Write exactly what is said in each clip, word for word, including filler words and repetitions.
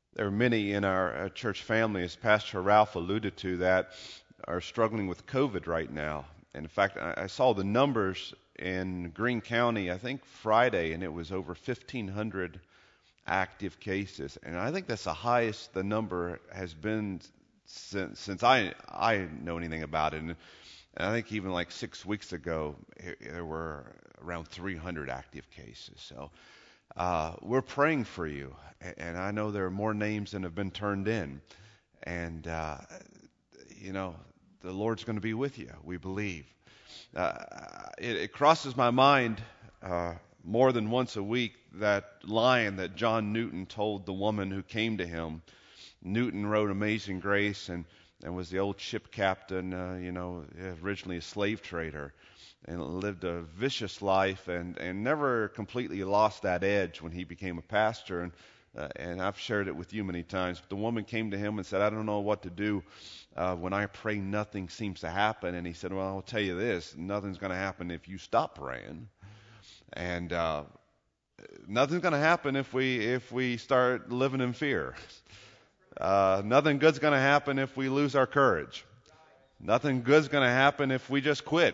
There are many in our uh, church family, as Pastor Ralph alluded to, that are struggling with COVID right now. And in fact, I, I saw the numbers in Greene County, I think Friday, and it was over fifteen hundred active cases. And I think that's the highest the number has been since, since I, I know anything about it. And, and I think even like six weeks ago, there were around three hundred active cases. So uh, we're praying for you. And I know there are more names than have been turned in. And, uh, you know, the Lord's going to be with you, we believe. Uh, it, it crosses my mind uh, more than once a week, that line that John Newton told the woman who came to him. Newton wrote Amazing Grace and, and was the old ship captain, uh, you know, originally a slave trader, and lived a vicious life and, and never completely lost that edge when he became a pastor. And Uh, and I've shared it with you many times. But the woman came to him and said, I don't know what to do. Uh, when I pray, nothing seems to happen. And he said, well, I'll tell you this. Nothing's going to happen if you stop praying. And uh, nothing's going to happen if we if we start living in fear. Uh, nothing good's going to happen if we lose our courage. Nothing good's going to happen if we just quit.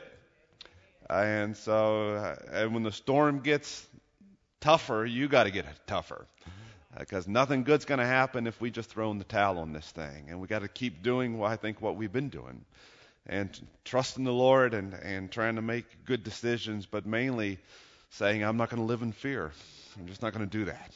And so uh, and when the storm gets tougher, you got to get tougher. Because nothing good's going to happen if we just throw in the towel on this thing. And we got to keep doing what I think what we've been doing. And trusting the Lord and, and trying to make good decisions, but mainly saying, I'm not going to live in fear. I'm just not going to do that.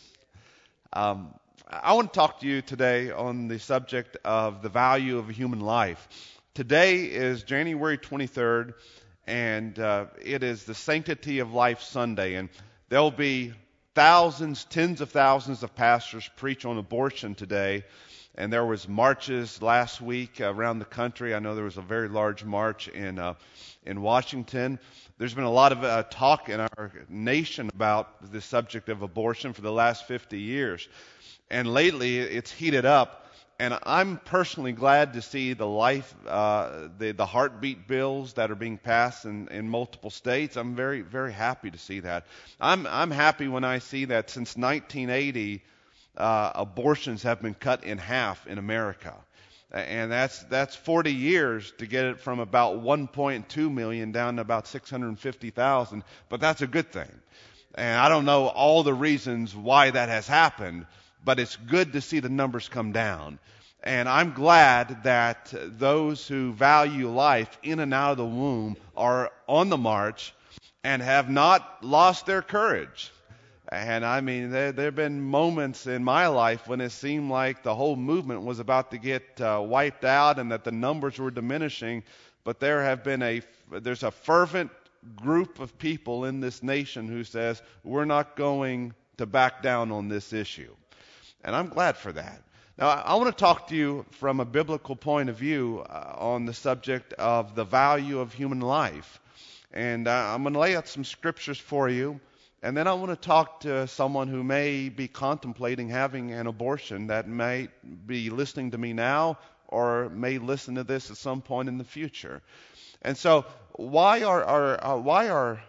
Um, I want to talk to you today on the subject of the value of a human life. Today is January twenty-third, and uh, it is the Sanctity of Life Sunday. And there'll be thousands, tens of thousands of pastors preach on abortion today. And there was marches last week around the country. I know there was a very large march in uh, in Washington. There's been a lot of uh, talk in our nation about the subject of abortion for the last fifty years. And lately it's heated up. And I'm personally glad to see the life, uh, the, the heartbeat bills that are being passed in, in multiple states. I'm very, very happy to see that. I'm, I'm happy when I see that since nineteen eighty, uh, abortions have been cut in half in America. And that's, that's forty years to get it from about one point two million down to about six hundred fifty thousand. But that's a good thing. And I don't know all the reasons why that has happened, but it's good to see the numbers come down. And I'm glad that those who value life in and out of the womb are on the march and have not lost their courage. And I mean, there, there have been moments in my life when it seemed like the whole movement was about to get uh, wiped out and that the numbers were diminishing. But there have been a, there's a fervent group of people in this nation who says, we're not going to back down on this issue. And I'm glad for that. Now, I want to talk to you from a biblical point of view uh, on the subject of the value of human life. And uh, I'm going to lay out some scriptures for you. And then I want to talk to someone who may be contemplating having an abortion, that may be listening to me now or may listen to this at some point in the future. And so why are, are uh, why are,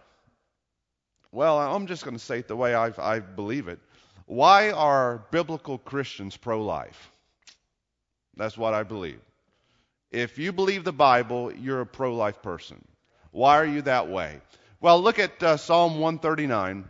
well, I'm just going to say it the way I've, I believe it. Why are biblical Christians pro-life? That's what I believe. If you believe the Bible, you're a pro-life person. Why are you that way? Well, look at uh, Psalm one thirty-nine.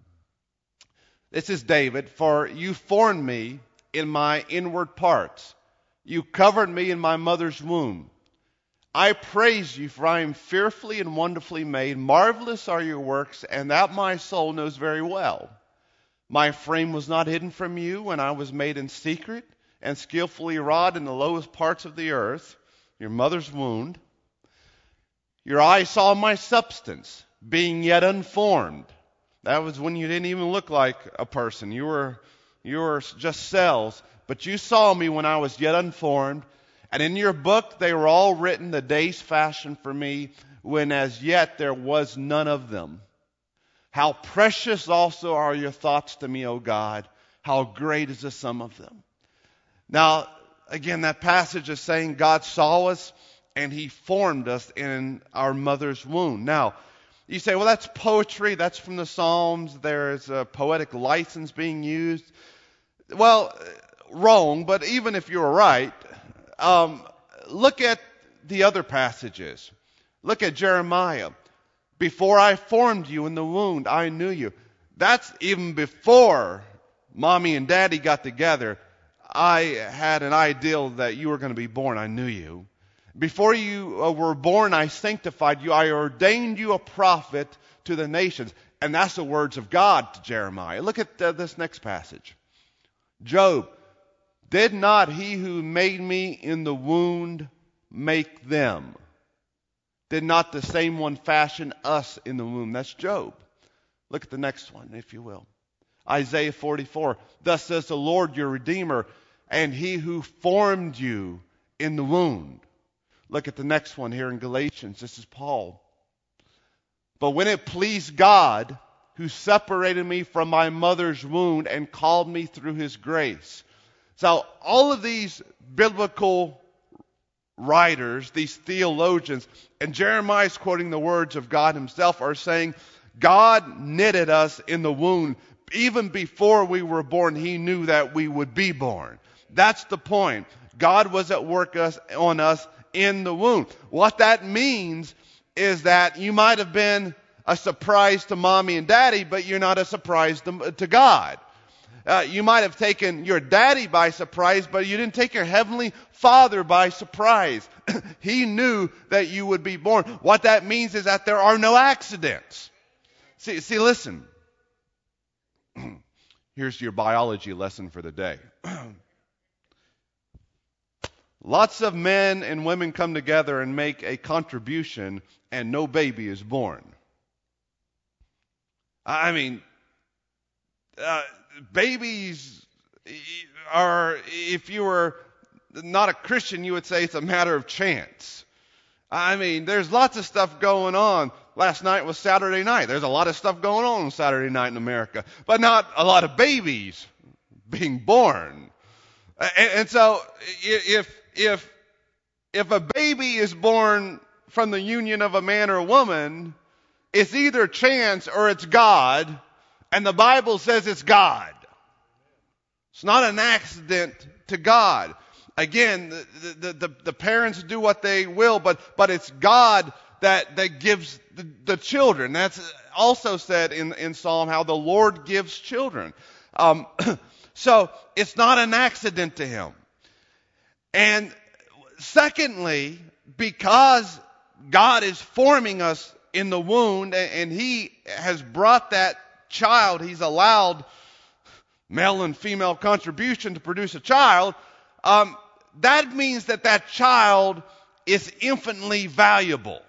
This is David. For you formed me in my inward parts. You covered me in my mother's womb. I praise you, for I am fearfully and wonderfully made. Marvelous are your works, and that my soul knows very well. My frame was not hidden from you when I was made in secret and skillfully wrought in the lowest parts of the earth, your mother's womb. Your eyes saw my substance, being yet unformed. That was when you didn't even look like a person. You were, you were just cells. But you saw me when I was yet unformed. And in your book they were all written, the days fashioned for me, when as yet there was none of them. How precious also are your thoughts to me, O God. How great is the sum of them. Now, again, that passage is saying God saw us and He formed us in our mother's womb. Now, you say, well, that's poetry. That's from the Psalms. There's a poetic license being used. Well, wrong, but even if you're right, um, look at the other passages. Look at Jeremiah. Before I formed you in the womb, I knew you. That's even before mommy and daddy got together. I had an ideal that you were going to be born. I knew you. Before you uh, were born, I sanctified you. I ordained you a prophet to the nations. And that's the words of God to Jeremiah. Look at uh, this next passage. Job, did not he who made me in the womb make them? Did not the same one fashion us in the womb? That's Job. Look at the next one, if you will. Isaiah forty-four, thus says the Lord your Redeemer, and he who formed you in the womb. Look at the next one here in Galatians. This is Paul. But when it pleased God, who separated me from my mother's womb and called me through his grace. So all of these biblical writers, these theologians, and Jeremiah's quoting the words of God himself, are saying, God knitted us in the womb. Even before we were born, he knew that we would be born. That's the point. God was at work us, on us in the womb. What that means is that you might have been a surprise to mommy and daddy, but you're not a surprise to, to God. Uh, you might have taken your daddy by surprise, but you didn't take your heavenly Father by surprise. He knew that you would be born. What that means is that there are no accidents. See, see, listen. Here's your biology lesson for the day. Lots of men and women come together and make a contribution, and no baby is born. I mean, uh, babies are, if you were not a Christian, you would say it's a matter of chance. I mean, there's lots of stuff going on. Last night was Saturday night. There's a lot of stuff going on on Saturday night in America, but not a lot of babies being born. And, and so if, if, if a baby is born from the union of a man or a woman, it's either chance or it's God, and the Bible says it's God. It's not an accident to God. Again, the, the, the, the parents do what they will, but, but it's God that, that gives the, the children. That's also said in, in Psalm how the Lord gives children. Um, so it's not an accident to him. And secondly, because God is forming us in the womb, and he has brought that child, he's allowed male and female contribution to produce a child, um, that means that that child is infinitely valuable.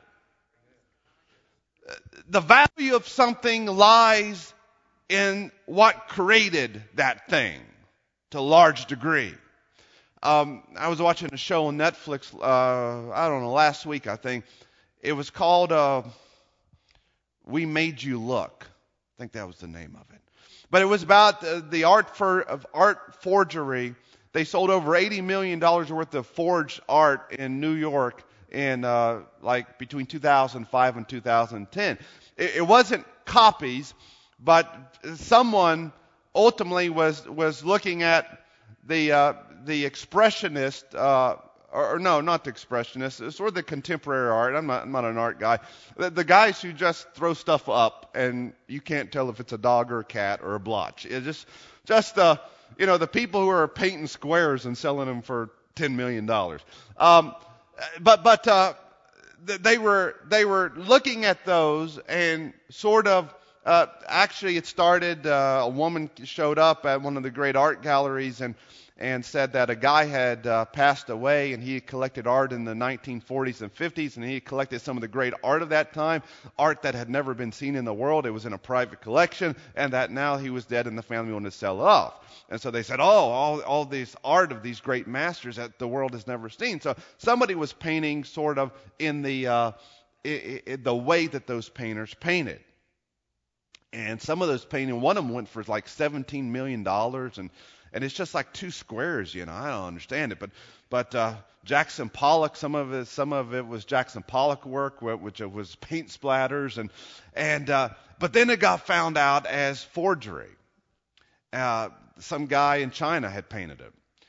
The value of something lies in what created that thing to a large degree. Um, I was watching a show on Netflix, uh, I don't know, last week I think. It was called uh, We Made You Look. I think that was the name of it. But it was about uh, the art for, of art forgery. They sold over eighty million dollars worth of forged art in New York in uh, like between two thousand five and two thousand ten. It, it wasn't copies, but someone ultimately was was looking at the uh, the expressionist, uh, or, or no, not the expressionist, it's sort of the contemporary art. I'm not, I'm not an art guy. The, the guys who just throw stuff up and you can't tell if it's a dog or a cat or a blotch. It's just, just uh, you know, the people who are painting squares and selling them for ten million dollars. Um, but but uh, they were they were looking at those and sort of. Uh, actually, it started. Uh, a woman showed up at one of the great art galleries and and said that a guy had uh, passed away, and he had collected art in the nineteen forties and fifties, and he had collected some of the great art of that time, art that had never been seen in the world. It was in a private collection, and that now he was dead, and the family wanted to sell it off. And so they said, "Oh, all all this art of these great masters that the world has never seen." So somebody was painting sort of in the uh, I- I- the way that those painters painted. And some of those paintings, one of them went for like seventeen million dollars, and, and it's just like two squares, you know. I don't understand it. But but uh, Jackson Pollock, some of it some of it was Jackson Pollock work, which was paint splatters, and and uh, but then it got found out as forgery. Uh, some guy in China had painted it.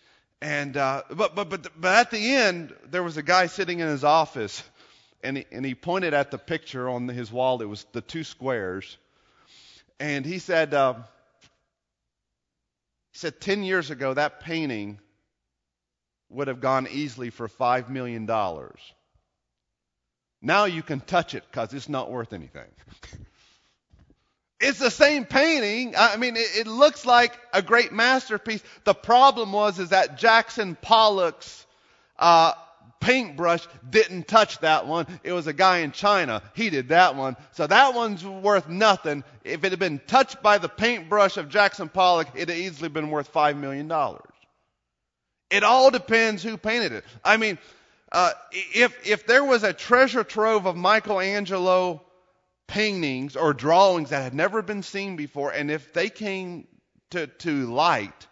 And uh, but but but but at the end, there was a guy sitting in his office, and he, and he pointed at the picture on his wall. It was the two squares, and he said, uh, he said, ten years ago that painting would have gone easily for five million dollars. Now you can touch it because it's not worth anything. It's the same painting. I mean, it, it looks like a great masterpiece. The problem was is that Jackson Pollock's uh, paintbrush didn't touch that one. It was a guy in China. He did that one. So that one's worth nothing. If it had been touched by the paintbrush of Jackson Pollock, it would have easily been worth five million dollars. It all depends who painted it. I mean, uh, if if there was a treasure trove of Michelangelo paintings or drawings that had never been seen before, and if they came to, to light,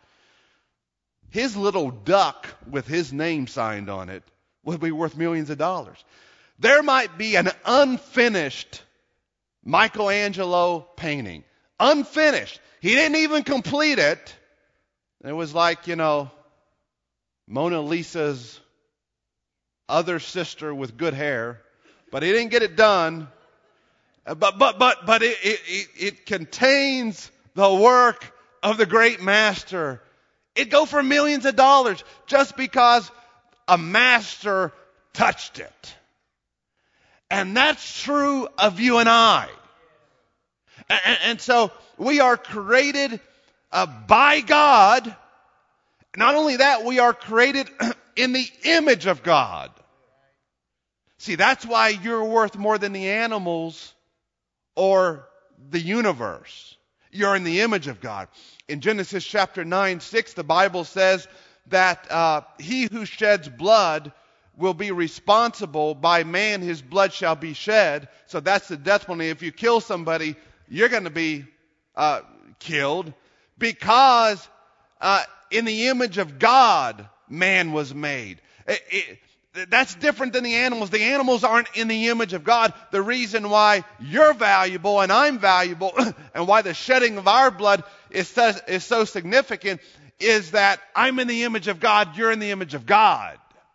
his little duck with his name signed on it would be worth millions of dollars. There might be an unfinished Michelangelo painting. Unfinished. He didn't even complete it. It was like, you know, Mona Lisa's other sister with good hair, but he didn't get it done. But but but but it, it it contains the work of the great master. It go for millions of dollars just because a master touched it. And that's true of you and I. And, and so we are created uh, by God. Not only that, we are created in the image of God. See, that's why you're worth more than the animals or the universe. You're in the image of God. In Genesis chapter nine, six, the Bible says that uh, he who sheds blood will be responsible. By man his blood shall be shed. So that's the death penalty. If you kill somebody, you're going to be uh, killed, because uh, in the image of God man was made. It, it, That's different than the animals. The animals aren't in the image of God. The reason why you're valuable and I'm valuable and why the shedding of our blood is so, is so significant is that I'm in the image of God, you're in the image of God.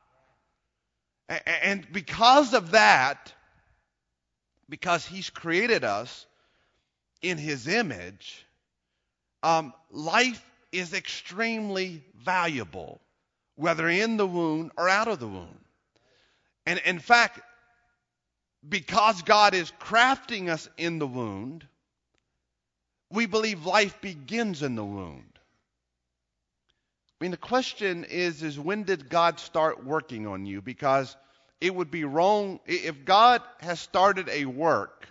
And because of that, because He's created us in His image, um, life is extremely valuable, whether in the womb or out of the womb. And in fact, because God is crafting us in the wound, we believe life begins in the wound. I mean, the question is, is when did God start working on you? Because it would be wrong, if God has started a work,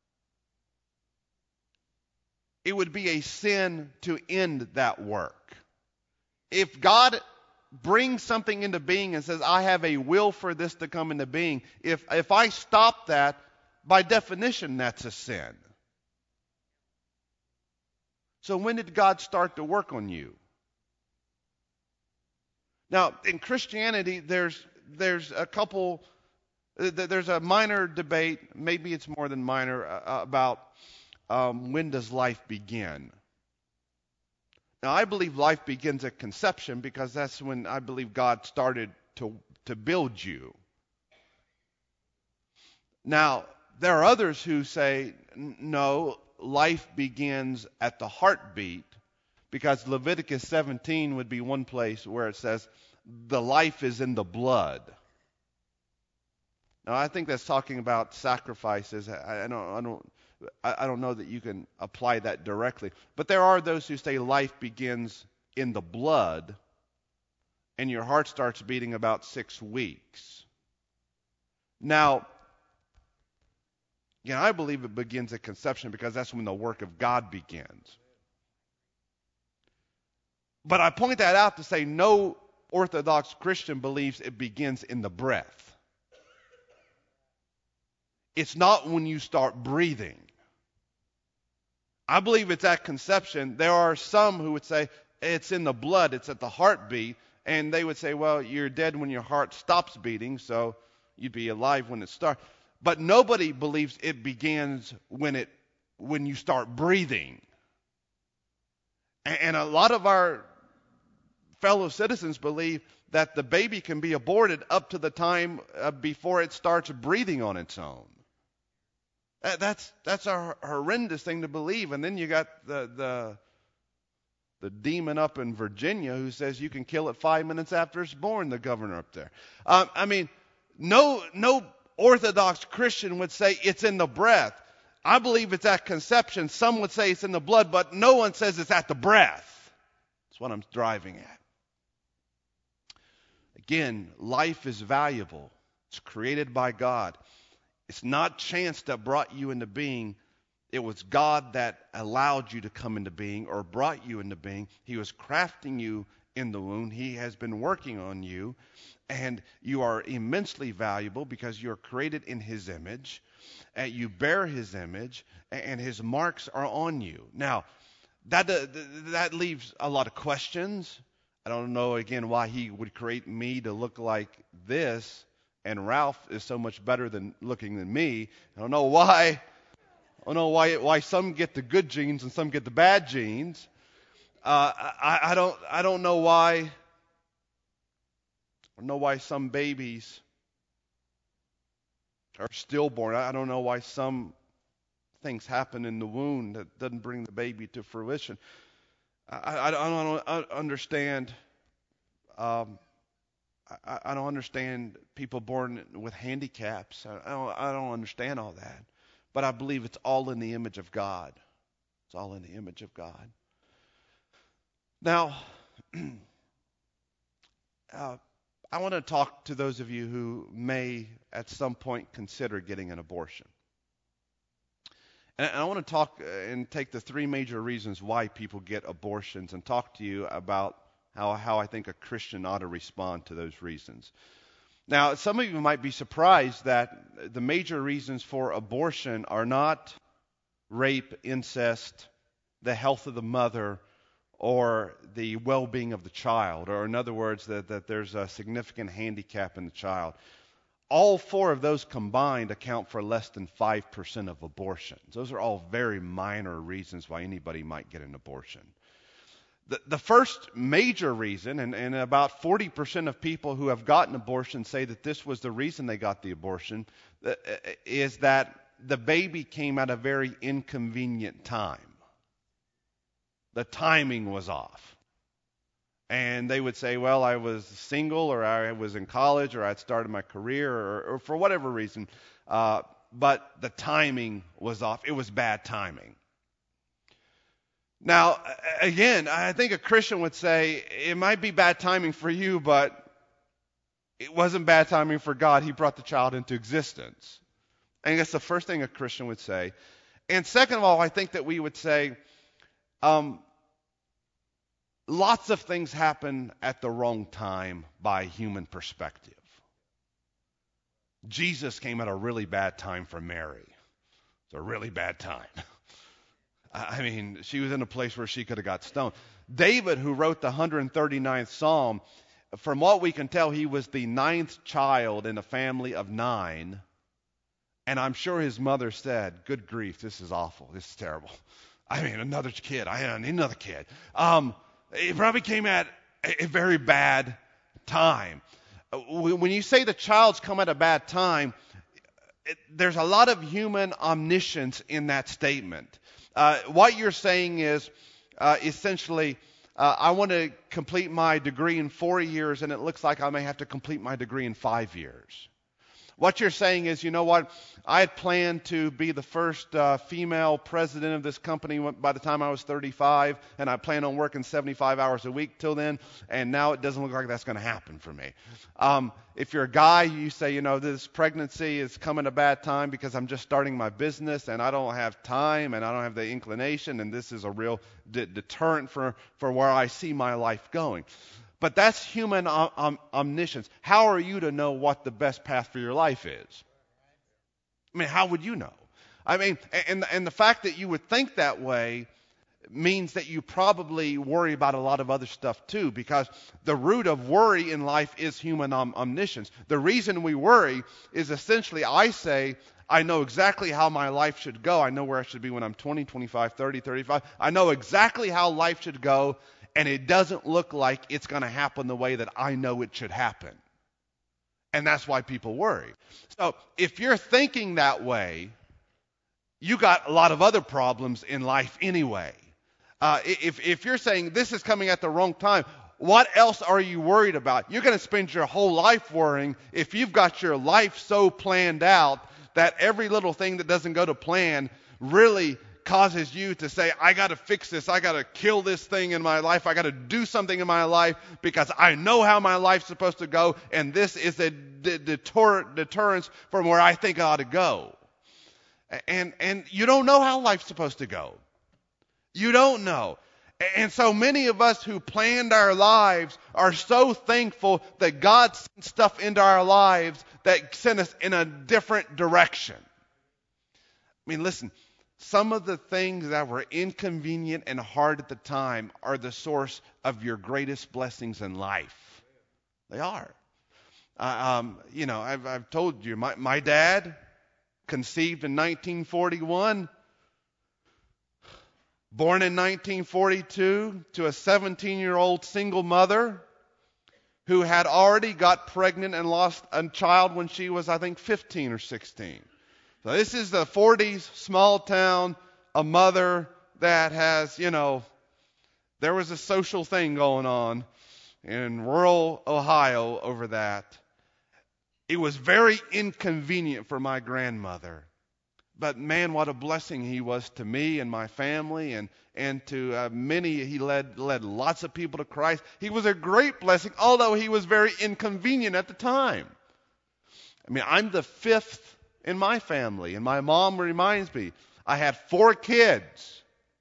it would be a sin to end that work. If God brings something into being and says, I have a will for this to come into being, if if I stop that, by definition, that's a sin. So when did God start to work on you? Now, in Christianity, there's there's a couple, there's a minor debate, maybe it's more than minor, uh, about um, when does life begin? Now, I believe life begins at conception, because that's when I believe God started to, to build you. Now, there are others who say, no, life begins at the heartbeat, because Leviticus seventeen would be one place where it says, the life is in the blood. Now, I think that's talking about sacrifices. I, I don't, I don't, I don't know that you can apply that directly. But there are those who say life begins in the blood, and your heart starts beating about six weeks. Now, yeah, I believe it begins at conception, because that's when the work of God begins. But I point that out to say no Orthodox Christian believes it begins in the breath. It's not when you start breathing. I believe it's at conception. There are some who would say it's in the blood, it's at the heartbeat, and they would say, well, you're dead when your heart stops beating, so you'd be alive when it starts. But nobody believes it begins when it when you start breathing. And a lot of our fellow citizens believe that the baby can be aborted up to the time uh, before it starts breathing on its own. That, that's that's a horrendous thing to believe. And then you got the the the demon up in Virginia who says you can kill it five minutes after it's born. The governor up there. Um, I mean, no no Orthodox Christian would say it's in the breath. I believe it's at conception. Some would say it's in the blood, but no one says it's at the breath. That's what I'm driving at. Again, life is valuable. It's created by God. It's not chance that brought you into being. It was God that allowed you to come into being or brought you into being. He was crafting you in the womb. He has been working on you. And you are immensely valuable because you're created in His image. And you bear His image. And His marks are on you. Now, that, uh, that leaves a lot of questions. I don't know, again, why He would create me to look like this, and Ralph is so much better than looking than me. I don't know why. I don't know why why some get the good genes and some get the bad genes. Uh, I, I don't I don't know why. I don't know why some babies are stillborn. I don't know why some things happen in the womb that doesn't bring the baby to fruition. I, I, I don't I don't understand. Um, I, I don't understand people born with handicaps. I, I don't. I don't understand all that. But I believe it's all in the image of God. It's all in the image of God. Now, uh, I want to talk to those of you who may at some point consider getting an abortion. And I want to talk and take the three major reasons why people get abortions and talk to you about how, how I think a Christian ought to respond to those reasons. Now, some of you might be surprised that the major reasons for abortion are not rape, incest, the health of the mother, or the well-being of the child, or in other words, that, that there's a significant handicap in the child. All four of those combined account for less than five percent of abortions. Those are all very minor reasons why anybody might get an abortion. The, the first major reason, and, and about forty percent of people who have gotten abortion say that this was the reason they got the abortion, uh, is that the baby came at a very inconvenient time. The timing was off. And they would say, well, I was single, or I was in college, or I'd started my career, or, or for whatever reason. Uh, but the timing was off. It was bad timing. Now, again, I think a Christian would say, it might be bad timing for you, but it wasn't bad timing for God. He brought the child into existence. I guess the first thing a Christian would say. And second of all, I think that we would say, um, lots of things happen at the wrong time by human perspective. Jesus came at a really bad time for Mary. It's a really bad time. I mean, she was in a place where she could have got stoned. David, who wrote the one hundred thirty-ninth Psalm, from what we can tell, he was the ninth child in a family of nine. And I'm sure his mother said, good grief, this is awful. This is terrible. I mean, another kid. I need another kid. Um, It probably came at a very bad time. When you say the child's come at a bad time, it, there's a lot of human omniscience in that statement. Uh, what you're saying is uh, essentially, uh, I want to complete my degree in four years, and it looks like I may have to complete my degree in five years. What you're saying is, you know what, I had planned to be the first uh, female president of this company by the time I was thirty-five, and I planned on working seventy-five hours a week till then, and now it doesn't look like that's going to happen for me. Um, if you're a guy, you say, you know, this pregnancy is coming at a bad time because I'm just starting my business, and I don't have time, and I don't have the inclination, and this is a real de- deterrent for, for where I see my life going. But that's human om- om- omniscience. How are you to know what the best path for your life is? I mean, how would you know? I mean, and, and the fact that you would think that way means that you probably worry about a lot of other stuff too, because the root of worry in life is human om- omniscience. The reason we worry is essentially, I say, I know exactly how my life should go. I know where I should be when I'm twenty, twenty-five, thirty, thirty-five. I know exactly how life should go. and it doesn't look like it's going to happen the way that I know it should happen. And that's why people worry. So if you're thinking that way, you got a lot of other problems in life anyway. Uh, if, if you're saying this is coming at the wrong time, what else are you worried about? You're going to spend your whole life worrying if you've got your life so planned out that every little thing that doesn't go to plan really causes you to say, I got to fix this. I got to kill this thing in my life. I got to do something in my life because I know how my life's supposed to go, and this is a d- deter- deterrence from where I think I ought to go. And, and you don't know how life's supposed to go. You don't know. And so many of us who planned our lives are so thankful that God sent stuff into our lives that sent us in a different direction. I mean, listen, some of the things that were inconvenient and hard at the time are the source of your greatest blessings in life. They are. Uh, um, you know, I've, I've told you, my, my dad conceived in nineteen forty-one, born in nineteen forty-two to a seventeen-year-old single mother who had already got pregnant and lost a child when she was, I think, fifteen or sixteen. So this is the forties, small town, a mother that has, you know, there was a social thing going on in rural Ohio over that. It was very inconvenient for my grandmother. But man, what a blessing he was to me and my family, and, and to uh, many. He led, led lots of people to Christ. He was a great blessing, although he was very inconvenient at the time. I mean, I'm the fifth in my family, and my mom reminds me, I had four kids.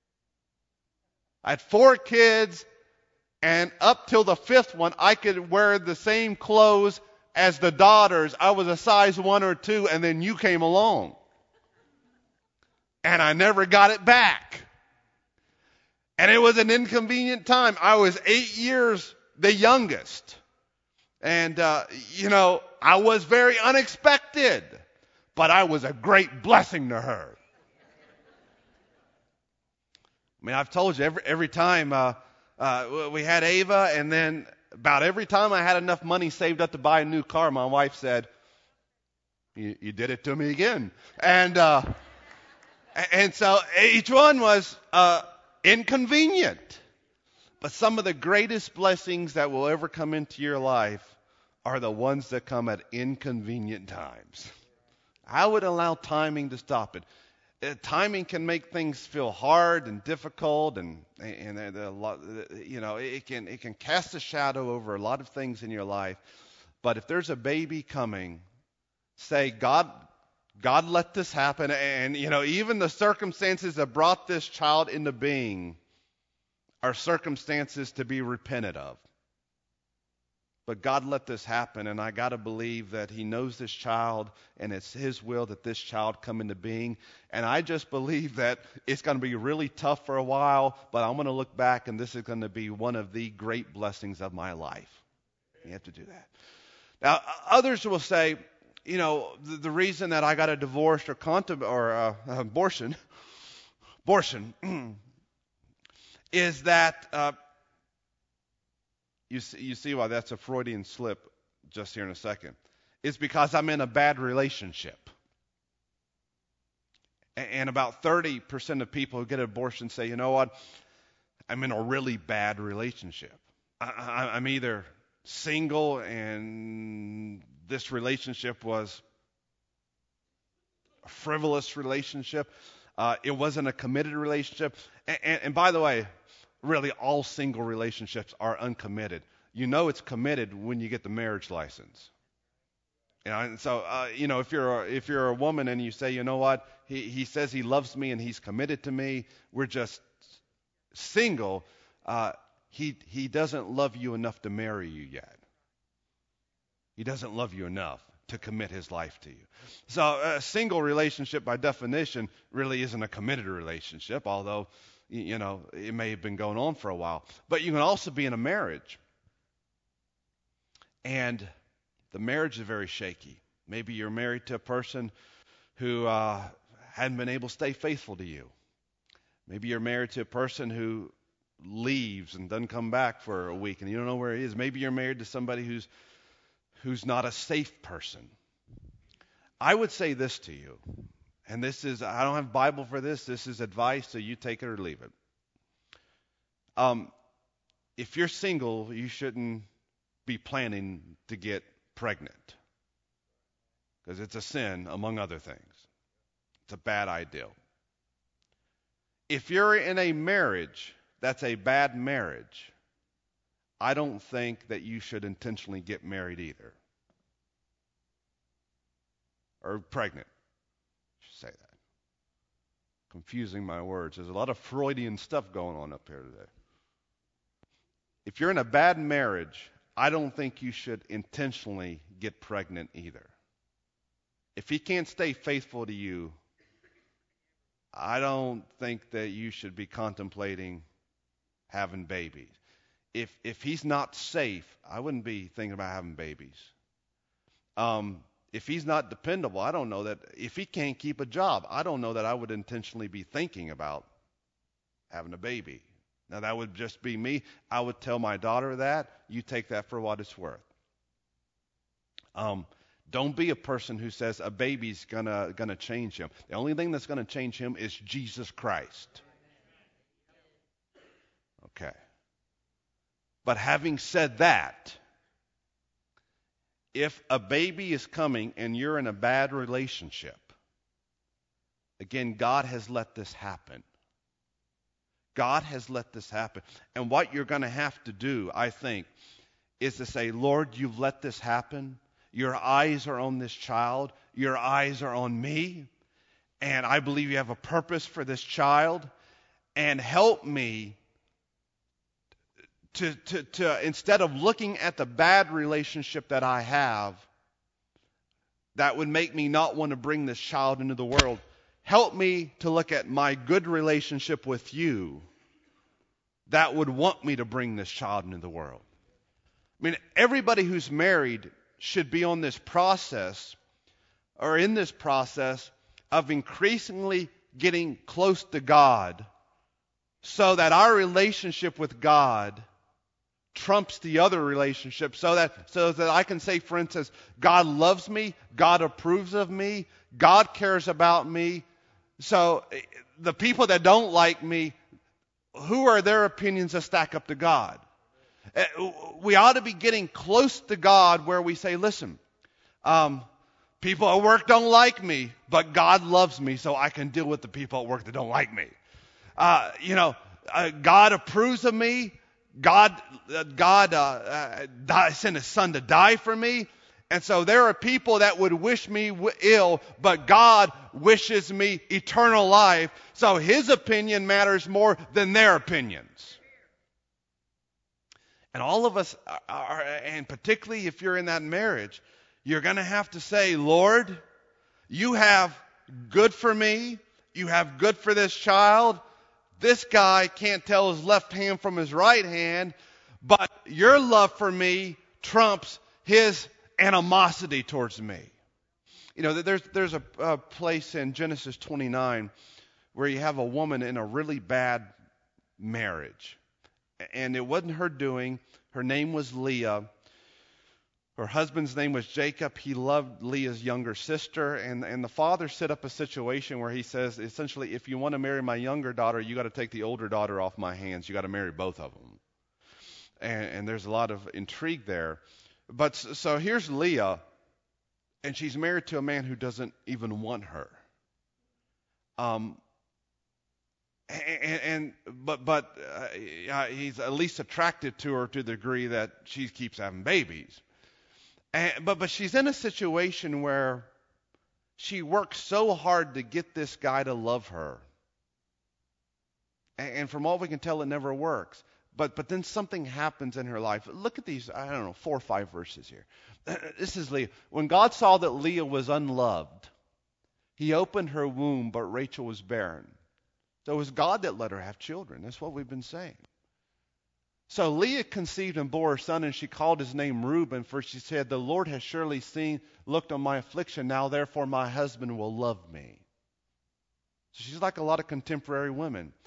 I had four kids, and up till the fifth one, I could wear the same clothes as the daughters. I was a size one or two, and then you came along. And I never got it back. And it was an inconvenient time. I was eight years the youngest. And, uh, you know, I was very unexpected. But I was a great blessing to her. I mean, I've told you, every, every time uh, uh, we had Ava, and then about every time I had enough money saved up to buy a new car, my wife said, you, you did it to me again. And uh, and so each one was uh, inconvenient. But some of the greatest blessings that will ever come into your life are the ones that come at inconvenient times. I would allow timing to stop it. Uh, timing can make things feel hard and difficult, and and, and a lot, you know, it can it can cast a shadow over a lot of things in your life. But if there's a baby coming, say, God, God let this happen, and you know, even the circumstances that brought this child into being are circumstances to be repented of. But God let this happen, and I got to believe that he knows this child, and it's his will that this child come into being. And I just believe that it's going to be really tough for a while, but I'm going to look back, and this is going to be one of the great blessings of my life. You have to do that. Now, others will say, you know, the, the reason that I got a divorce or, contem- or uh, abortion, abortion, is that... Uh, You see, you see why that's a Freudian slip just here in a second. It's because I'm in a bad relationship. And about thirty percent of people who get an abortion say, you know what, I'm in a really bad relationship. I, I'm either single and this relationship was a frivolous relationship. Uh, it wasn't a committed relationship. And, and, and by the way, really all single relationships are uncommitted. You know it's committed when you get the marriage license. You know, and so uh, you know, if you're a, if you're a woman and you say, you know what, he he says he loves me and he's committed to me, we're just single. Uh, he he doesn't love you enough to marry you yet. He doesn't love you enough to commit his life to you. So a single relationship, by definition, really isn't a committed relationship, although, you know, it may have been going on for a while. But you can also be in a marriage, and the marriage is very shaky. Maybe you're married to a person who uh, hadn't been able to stay faithful to you. Maybe you're married to a person who leaves and doesn't come back for a week and you don't know where he is. Maybe you're married to somebody who's who's not a safe person. I would say this to you, and this is, I don't have Bible for this, this is advice, so you take it or leave it. Um, if you're single, you shouldn't be planning to get pregnant, because it's a sin, among other things. It's a bad idea. If you're in a marriage that's a bad marriage, I don't think that you should intentionally get married either. Or pregnant. I should say that. Confusing my words. There's a lot of Freudian stuff going on up here today. If you're in a bad marriage, I don't think you should intentionally get pregnant either. If he can't stay faithful to you, I don't think that you should be contemplating having babies. If if he's not safe, I wouldn't be thinking about having babies. Um, if he's not dependable, I don't know that. If he can't keep a job, I don't know that I would intentionally be thinking about having a baby. Now, that would just be me. I would tell my daughter that. You take that for what it's worth. Um, don't be a person who says a baby's gonna gonna change him. The only thing that's gonna change him is Jesus Christ. Okay. But having said that, if a baby is coming and you're in a bad relationship, again, God has let this happen. God has let this happen. And what you're going to have to do, I think, is to say, Lord, you've let this happen. Your eyes are on this child. Your eyes are on me. And I believe you have a purpose for this child. And help me to, to, to instead of looking at the bad relationship that I have, that would make me not want to bring this child into the world. Help me to look at my good relationship with you that would want me to bring this child into the world. I mean, everybody who's married should be on this process or in this process of increasingly getting close to God so that our relationship with God trumps the other relationship, so that so that I can say, for instance, God loves me, God approves of me, God cares about me. So the people that don't like me, who are their opinions that stack up to God? We ought to be getting close to God where we say, listen, um, people at work don't like me, but God loves me, so I can deal with the people at work that don't like me. Uh, you know, uh, God approves of me. God, uh, God uh, uh, sent His Son to die for me. And so there are people that would wish me w- ill, but God wishes me eternal life. So His opinion matters more than their opinions. And all of us, are, are, and particularly if you're in that marriage, you're going to have to say, Lord, you have good for me. You have good for this child. This guy can't tell his left hand from his right hand, but your love for me trumps his animosity towards me. You know, there's there's a, a place in Genesis twenty-nine where you have a woman in a really bad marriage. And it wasn't her doing. Her name was Leah. Her husband's name was Jacob. He loved Leah's younger sister. And, and the father set up a situation where he says, essentially, if you want to marry my younger daughter, you got to take the older daughter off my hands. You got to marry both of them. And, and there's a lot of intrigue there. But so here's Leah, and she's married to a man who doesn't even want her. Um, and, and but but uh, he's at least attracted to her to the degree that she keeps having babies. And, but but she's in a situation where she works so hard to get this guy to love her, and, and from all we can tell, it never works. But but then something happens in her life. Look at these, I don't know, four or five verses here. This is Leah. When God saw that Leah was unloved, He opened her womb, but Rachel was barren. So it was God that let her have children. That's what we've been saying. So Leah conceived and bore a son, and she called his name Reuben, for she said, the Lord has surely seen, looked on my affliction. Now therefore my husband will love me. So she's like a lot of contemporary women.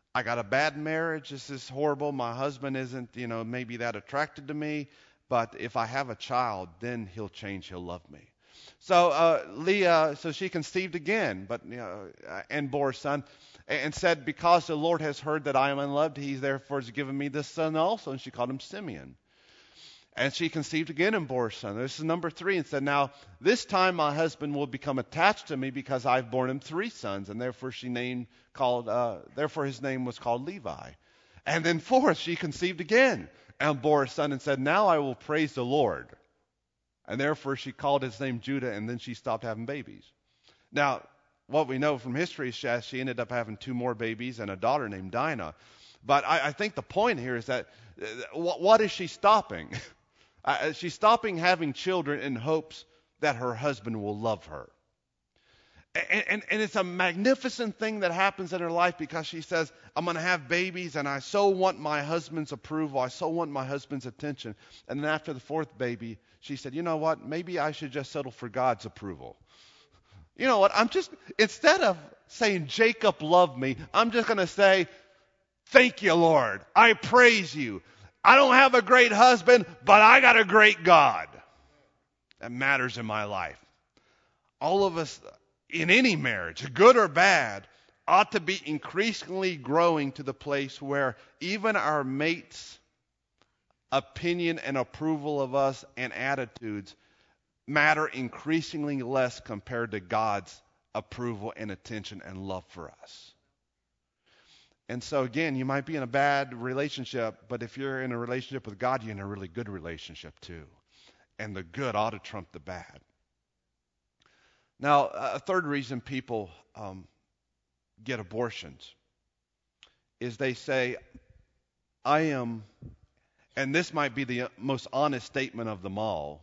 I got a bad marriage. This is horrible. My husband isn't, you know, maybe that attracted to me. But if I have a child, then he'll change. He'll love me. So uh, Leah, so she conceived again, but you know, uh, and bore a son, and, and said, because the Lord has heard that I am unloved, He therefore has given me this son also. And she called him Simeon. And she conceived again and bore a son. This is number three, and said, now this time my husband will become attached to me because I've borne him three sons, and therefore she named called, uh, therefore his name was called Levi. And then fourth, she conceived again and bore a son, and said, now I will praise the Lord. And therefore she called his name Judah, and then she stopped having babies. Now, what we know from history is that she ended up having two more babies and a daughter named Dinah. But I, I think the point here is that uh, what, what is she stopping? Uh, she's stopping having children in hopes that her husband will love her. And, and, and it's a magnificent thing that happens in her life, because she says, I'm going to have babies, and I so want my husband's approval. I so want my husband's attention. And then after the fourth baby, she said, you know what? Maybe I should just settle for God's approval. You know what? I'm just, instead of saying, Jacob loved me, I'm just going to say, thank you, Lord. I praise you. I don't have a great husband, but I got a great God that matters in my life. All of us in any marriage, good or bad, ought to be increasingly growing to the place where even our mate's opinion and approval of us and attitudes matter increasingly less compared to God's approval and attention and love for us. And so again, you might be in a bad relationship, but if you're in a relationship with God, you're in a really good relationship too. And the good ought to trump the bad. Now, a third reason people um, get abortions is they say, I am, and this might be the most honest statement of them all,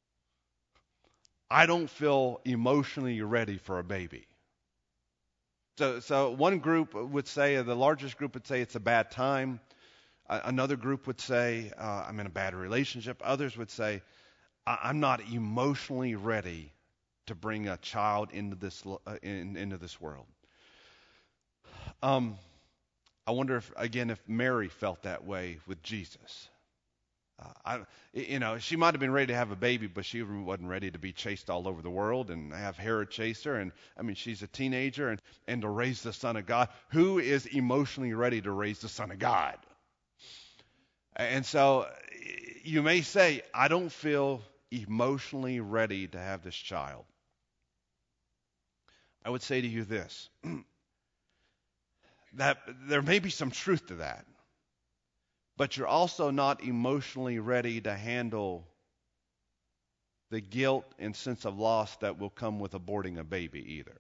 I don't feel emotionally ready for a baby. So, so one group would say, the largest group would say it's a bad time. Uh, another group would say, uh, I'm in a bad relationship. Others would say, I- I'm not emotionally ready to bring a child into this uh, in, into this world. Um, I wonder if, again, if Mary felt that way with Jesus. Uh, I, you know, she might have been ready to have a baby, but she wasn't ready to be chased all over the world and have Herod chase her. And I mean, she's a teenager, and, and to raise the Son of God. Who is emotionally ready to raise the Son of God? And so you may say, I don't feel emotionally ready to have this child. I would say to you this, that there may be some truth to that. But you're also not emotionally ready to handle the guilt and sense of loss that will come with aborting a baby either.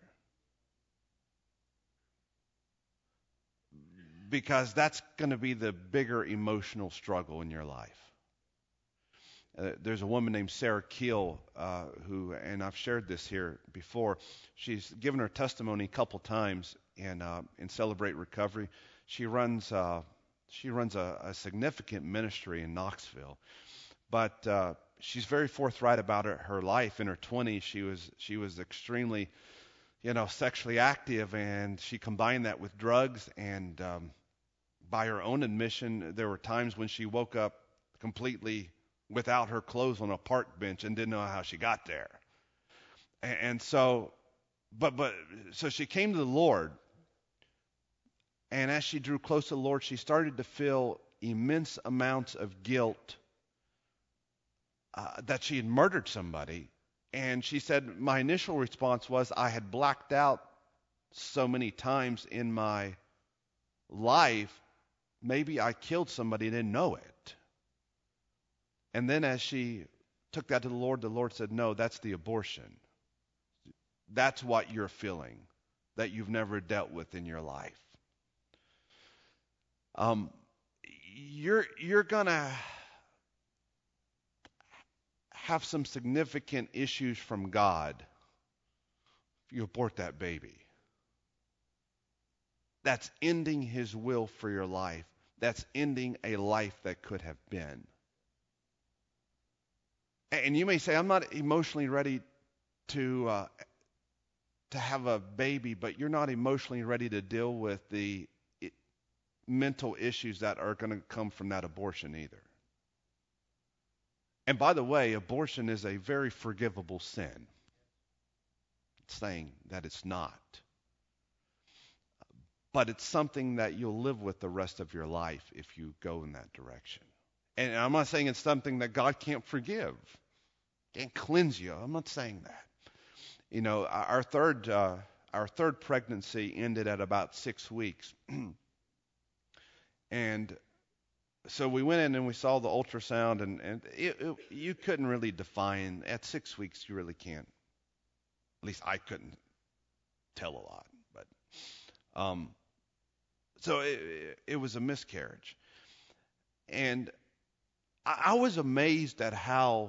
Because that's going to be the bigger emotional struggle in your life. Uh, there's a woman named Sarah Keel uh, who, and I've shared this here before, she's given her testimony a couple times in, uh, in Celebrate Recovery. She runs... Uh, She runs a, a significant ministry in Knoxville, but uh, she's very forthright about her, her life. In her twenties, she was she was extremely, you know, sexually active, and she combined that with drugs. And um, by her own admission, there were times when she woke up completely without her clothes on a park bench and didn't know how she got there. And, and so, but but so she came to the Lord. And as she drew close to the Lord, she started to feel immense amounts of guilt uh, that she had murdered somebody. And she said, my initial response was, I had blacked out so many times in my life, maybe I killed somebody and didn't know it. And then as she took that to the Lord, the Lord said, no, that's the abortion. That's what you're feeling that you've never dealt with in your life. Um, you're you're gonna have some significant issues from God if you abort that baby. That's ending His will for your life. That's ending a life that could have been. And you may say, I'm not emotionally ready to uh, to have a baby, but you're not emotionally ready to deal with the mental issues that are going to come from that abortion either. And by the way, abortion is a very forgivable sin. It's saying that it's not. But it's something that you'll live with the rest of your life if you go in that direction. And I'm not saying it's something that God can't forgive, can't cleanse you. I'm not saying that. You know, our third uh, our third pregnancy ended at about six weeks, and so we went in and we saw the ultrasound, and and it, it, you couldn't really define at six weeks. You really can't. At least I couldn't tell a lot, but um, so it, it was a miscarriage, and I, I was amazed at how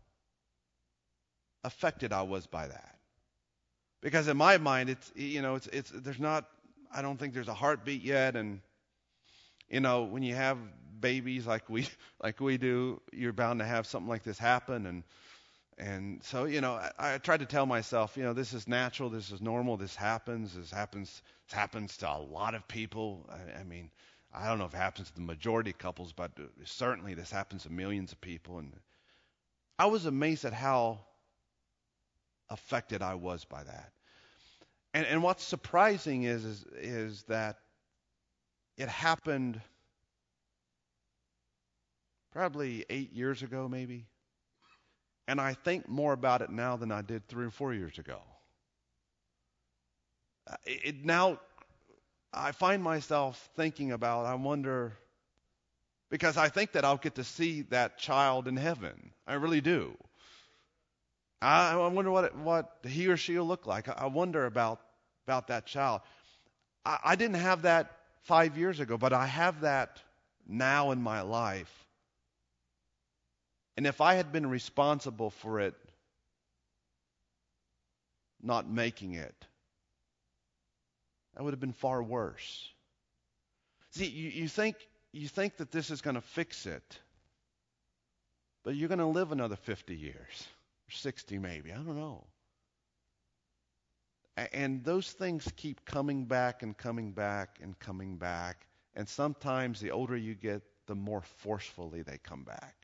affected I was by that. Because in my mind, it's, you know, it's, it's, there's not, I don't think there's a heartbeat yet. And, you know, when you have babies like we, like we do, you're bound to have something like this happen. And, and so, you know, I, I tried to tell myself, you know, this is natural. This is normal. This happens. This happens, this happens to a lot of people. I, I mean, I don't know if it happens to the majority of couples, but certainly this happens to millions of people. And I was amazed at how affected I was by that. And, and what's surprising is, is is that it happened probably eight years ago, maybe. And I think more about it now than I did three or four years ago. It, it now, I find myself thinking about, I wonder, because I think that I'll get to see that child in heaven. I really do. I, I wonder what it, what he or she will look like. I, I wonder about about that child. I, I didn't have that five years ago, but I have that now in my life. And if I had been responsible for it not making it, that would have been far worse. See, you, you think you think that this is going to fix it, but you're going to live another fifty years. sixty maybe, I don't know. And those things keep coming back and coming back and coming back. And sometimes the older you get, the more forcefully they come back.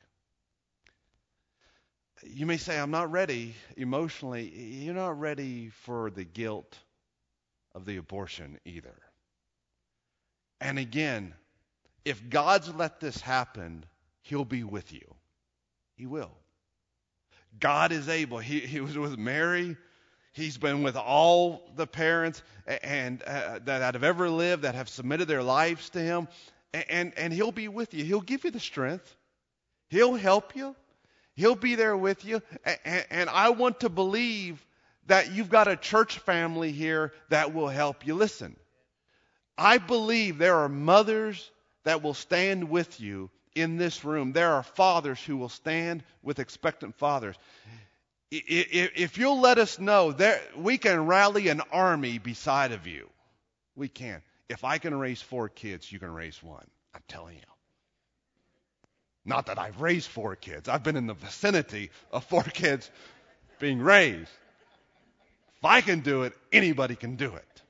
You may say, I'm not ready emotionally. You're not ready for the guilt of the abortion either. And again, if God's let this happen, He'll be with you. He will. God is able. He, he was with Mary. He's been with all the parents and uh, that have ever lived, that have submitted their lives to Him. And, and, and He'll be with you. He'll give you the strength. He'll help you. He'll be there with you. And, and I want to believe that you've got a church family here that will help you. Listen, I believe there are mothers that will stand with you in this room. There are fathers who will stand with expectant fathers. If you'll let us know, there we can rally an army beside of you. We can. If I can raise four kids, you can raise one. I'm telling you. Not that I've raised four kids. I've been in the vicinity of four kids being raised. If I can do it, anybody can do it.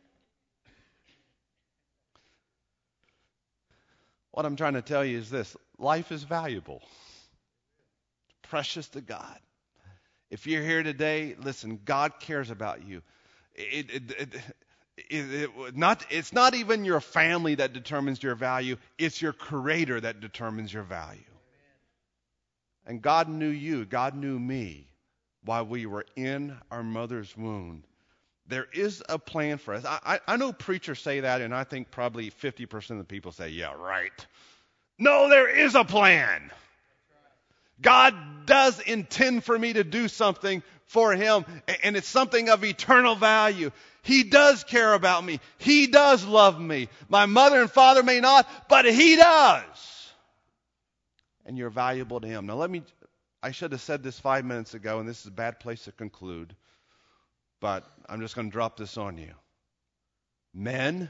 What I'm trying to tell you is this. Life is valuable. Precious to God. If you're here today, listen, God cares about you. It, it, it, it, it, not, it's not even your family that determines your value. It's your Creator that determines your value. And God knew you. God knew me while we were in our mother's womb. There is a plan for us. I, I, I know preachers say that, and I think probably fifty percent of the people say, yeah, right. No, there is a plan. God does intend for me to do something for Him, and it's something of eternal value. He does care about me. He does love me. My mother and father may not, but He does. And you're valuable to Him. Now let me, I should have said this five minutes ago, and this is a bad place to conclude, but I'm just going to drop this on you. Men,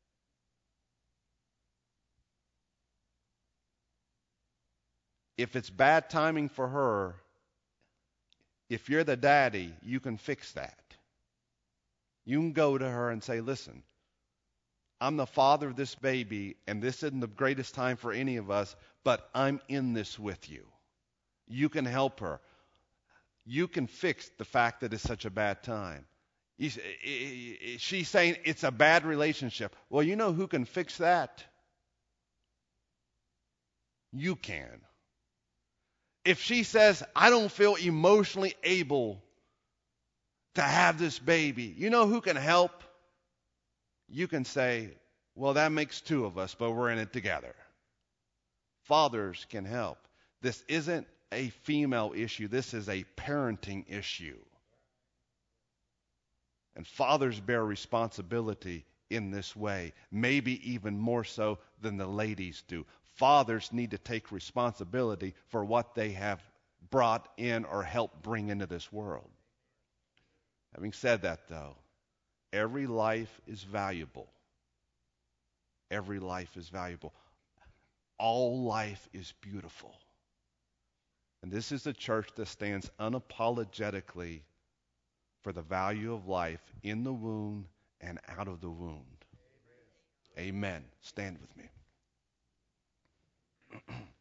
if it's bad timing for her, if you're the daddy, you can fix that. You can go to her and say, listen, I'm the father of this baby, and this isn't the greatest time for any of us, but I'm in this with you. You can help her. You can fix the fact that it's such a bad time. She's saying it's a bad relationship. Well, you know who can fix that? You can. If she says, I don't feel emotionally able to have this baby, you know who can help? You can say, well, that makes two of us, but we're in it together. Fathers can help. This isn't a female issue. This is a parenting issue. And fathers bear responsibility in this way, maybe even more so than the ladies do. Fathers need to take responsibility for what they have brought in or helped bring into this world. Having said that, though, every life is valuable. Every life is valuable. All life is beautiful. And this is a church that stands unapologetically for the value of life in the womb and out of the wound. Amen. Stand with me.